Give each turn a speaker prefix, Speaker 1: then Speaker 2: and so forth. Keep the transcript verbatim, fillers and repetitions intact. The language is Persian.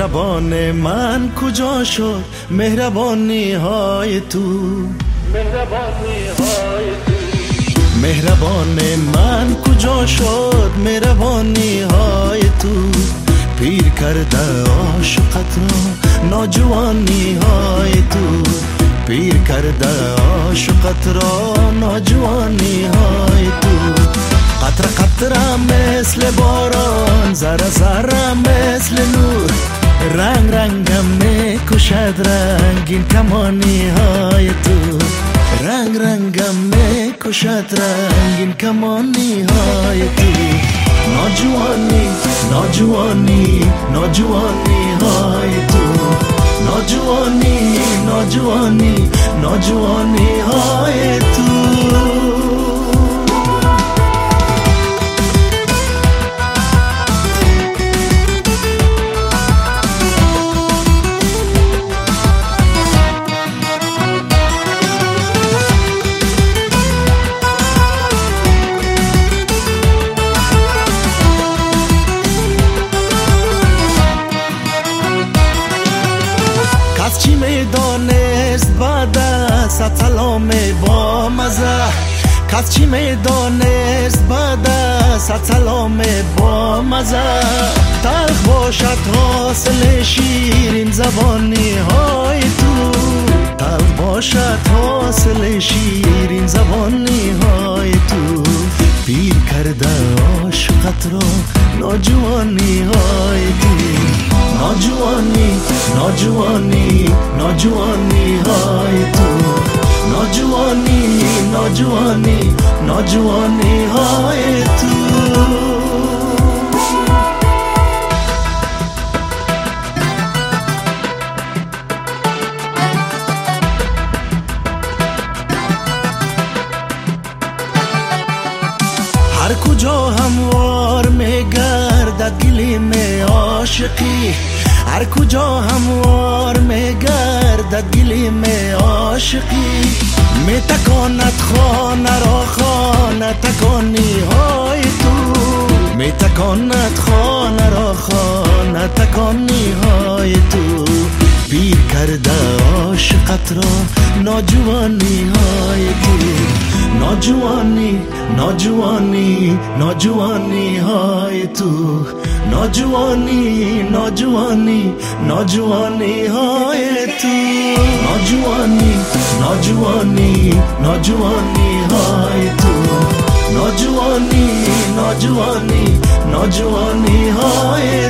Speaker 1: مهربان من کجا شد مهربانی های تو، مهربانی های تو. مهربان من کجا شد مهربانی های تو، پیر کرده عاشقت را ناجوانی های تو، پیر کرده عاشقت را ناجوانی های تو. قطره قطره مثل باران، ذره ذره مثل نور، رنگ رنگم میکشد رنگین کمانی های تو، رنگ رنگم میکشد رنگین کمانی های تو. ناجوانی ناجوانی ناجوانی های تو، ناجوانی ناجوانی ناجوانی های تو. کس چی میدانست بعد از سلام با مزه، کس چی میدانست بعد از سلام با مزه، تلخ باشد حاصل شیرین زبانی های تو، تلخ باشد حاصل شیرین زبانی های تو. پیر کرده عاشقت را ناجوانی های تو، ناجوانی ناجوانی ناجوانی های تو، ناجوانی ناجوانی ناجوانی های تو. هر کجا هموار میگردد گلیم عاشقی، هر کجا هموار میگردد گلیم عاشقی، میتکاند خانه را خانه تکانی های تو، میتکاند خانه را خانه تکانی های تو. پیر کرده عاشقت را ناجوانی های تو، ناجوانی ناجوانی ناجوانی های تو، ناجوانی ناجوانی ناجوانی های تو، ناجوانی ناجوانی ناجوانی های تو، ناجوانی ناجوانی ناجوانی های